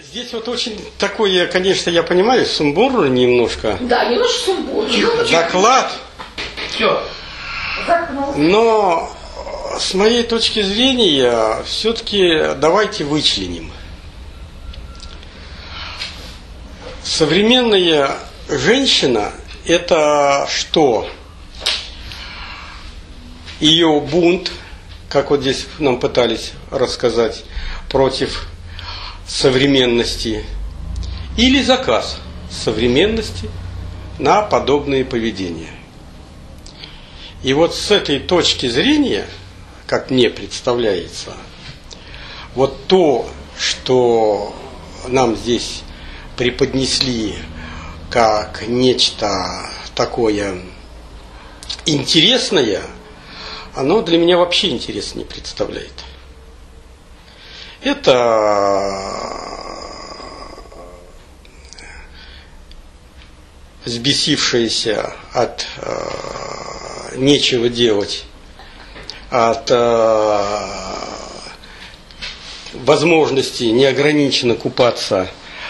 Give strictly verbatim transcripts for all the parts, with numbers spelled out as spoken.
Здесь вот очень такое, конечно, я понимаю, сумбурно немножко. Да, немножко сумбурно. Заклад. Все. Но с моей точки зрения, все-таки давайте вычленим. Современная женщина – это что? Ее бунт, как вот здесь нам пытались рассказать, против современности, или заказ современности на подобные поведения. И вот с этой точки зрения, как мне представляется, вот то, что нам здесь преподнесли как нечто такое интересное, оно для меня вообще интерес не представляет. Это взбесившаяся от э, нечего делать, от э, возможности неограниченно купаться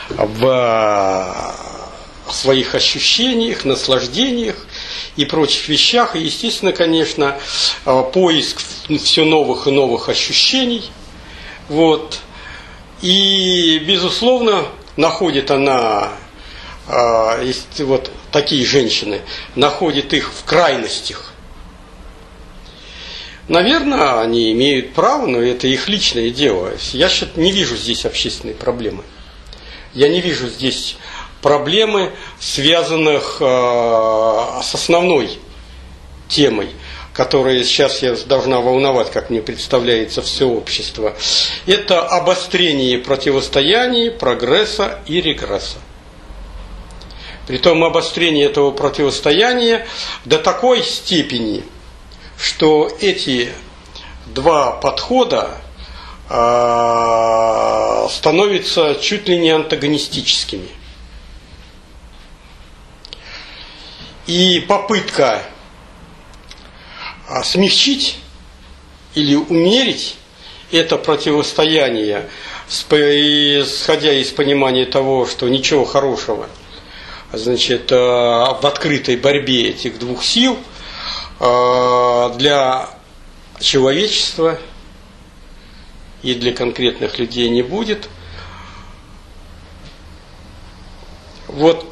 в своих ощущениях, наслаждениях и прочих вещах. И, естественно, конечно, поиск все новых и новых ощущений. Вот. И, безусловно, находит она, э, вот такие женщины, находят их в крайностях. Наверное, они имеют право, но это их личное дело. Я не вижу здесь общественной проблемы. Я не вижу здесь проблемы, связанных э, с основной темой, которая сейчас я должна волновать, как мне представляется, все общество. Это обострение противостояний, прогресса и регресса. Притом обострение этого противостояния до такой степени, что эти два подхода э, становятся чуть ли не антагонистическими. И попытка смягчить или умерить это противостояние, исходя из понимания того, что ничего хорошего, значит, в открытой борьбе этих двух сил для человечества и для конкретных людей не будет. Вот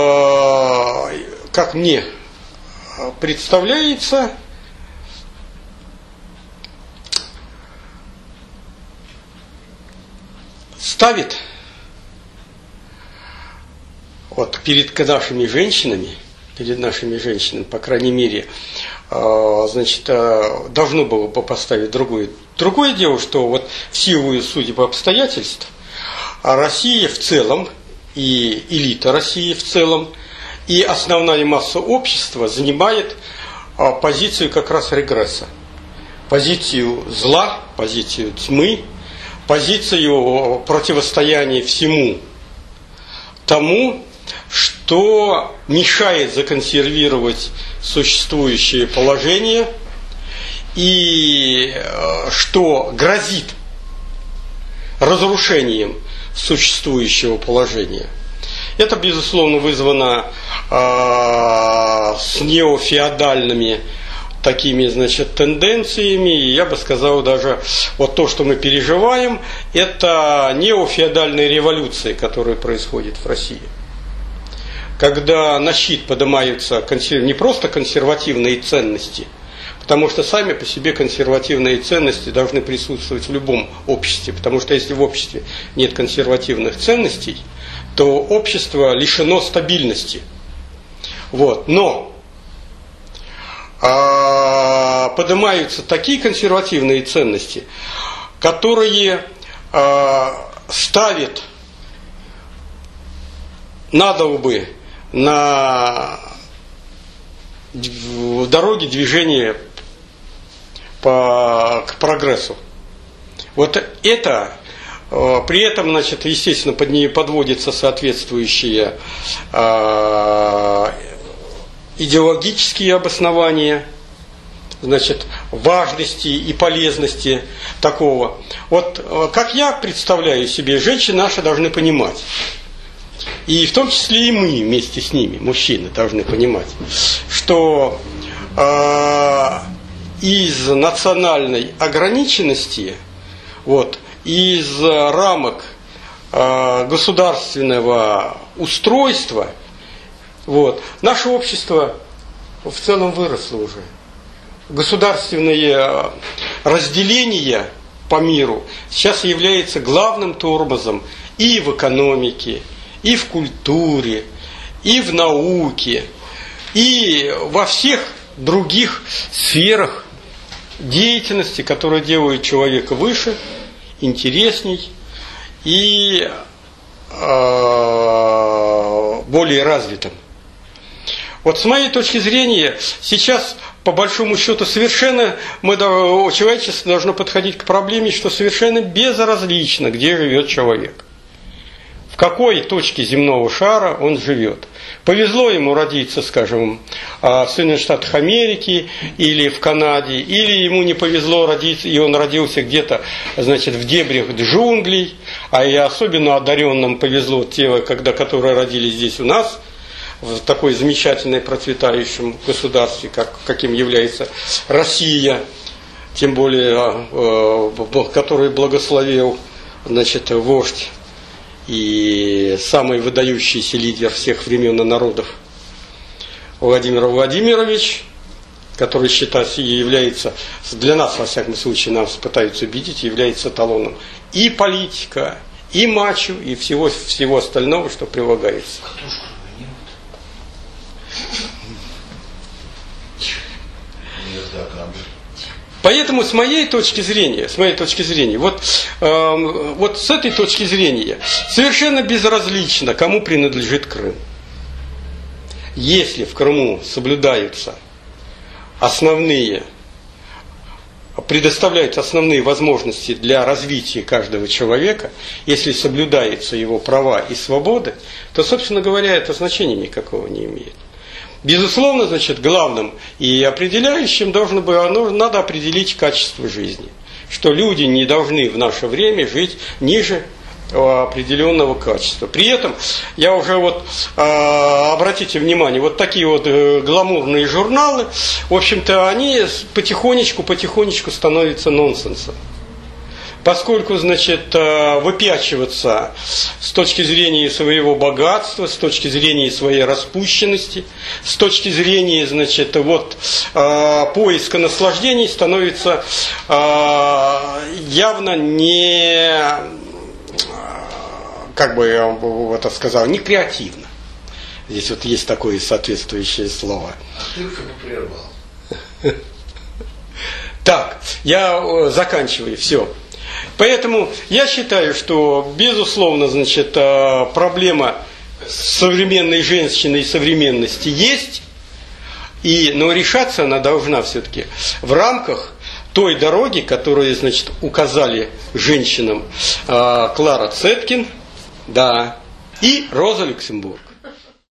как мне представляется, ставит вот перед нашими женщинами, перед нашими женщинами, по крайней мере, значит, должно было бы поставить другое. Другое дело, что вот в силу судеб обстоятельств Россия в целом, и элита России в целом, и основная масса общества занимает позицию как раз регресса. Позицию зла, позицию тьмы, позицию противостояния всему тому, что мешает законсервировать существующее положение и что грозит разрушением существующего положения. Это, безусловно, вызвано э, с неофеодальными такими, значит, тенденциями, и я бы сказал даже, вот то, что мы переживаем, это неофеодальные революции, которые происходят в России. Когда на щит поднимаются консерв... не просто консервативные ценности, потому что сами по себе консервативные ценности должны присутствовать в любом обществе, потому что если в обществе нет консервативных ценностей, то общество лишено стабильности. Вот. Но а, поднимаются такие консервативные ценности, которые а, ставят надо бы на дороге движения по, к прогрессу. Вот это, при этом, значит, естественно, под нее подводятся соответствующие э, идеологические обоснования, значит, важности и полезности такого. Вот как я представляю себе, женщины наши должны понимать, и в том числе и мы вместе с ними, мужчины, должны понимать, что э, из национальной ограниченности, вот, из рамок э, государственного устройства, вот, наше общество в целом выросло уже. Государственное разделение по миру сейчас является главным тормозом и в экономике, и в культуре, и в науке, и во всех других сферах деятельности, которые делают человека выше, интересней и э, более развитым. Вот с моей точки зрения, сейчас, по большому счету, совершенно мы, человечество должно подходить к проблеме, что совершенно безразлично, где живет человек. В какой точке земного шара он живет. Повезло ему родиться, скажем, в Соединенных Штатах Америки или в Канаде, или ему не повезло родиться, и он родился где-то, значит, в дебрях джунглей, а и особенно одаренным повезло те, когда, которые родились здесь у нас, в такой замечательной процветающем государстве, как, каким является Россия, тем более, э, который благословил, значит, вождь и самый выдающийся лидер всех времен и народов Владимир Владимирович, который считается и является, для нас, во всяком случае, нас пытаются убедить, является эталоном и политика, и мачо, и всего, всего остального, что прилагается. Поэтому с моей точки зрения, с моей точки зрения, вот, э, вот с этой точки зрения совершенно безразлично, кому принадлежит Крым. Если в Крыму соблюдаются основные, предоставляются основные возможности для развития каждого человека, если соблюдаются его права и свободы, то, собственно говоря, это значения никакого не имеет. Безусловно, значит, главным и определяющим должно было, надо определить качество жизни. Что люди не должны в наше время жить ниже определенного качества. При этом, я уже вот, э, обратите внимание, вот такие вот э, гламурные журналы, в общем-то, они потихонечку, потихонечку становятся нонсенсом. Поскольку, значит, выпячиваться с точки зрения своего богатства, с точки зрения своей распущенности, с точки зрения, значит, вот, поиска наслаждений становится явно не, как бы я это сказал, не креативно. Здесь вот есть такое соответствующее слово. Ты уже не прервал. Так, я заканчиваю, все. Поэтому я считаю, что, безусловно, значит, проблема современной женщины и современности есть, и, но решаться она должна все-таки в рамках той дороги, которую, значит, указали женщинам Клара Цеткин, да, и Роза Люксембург.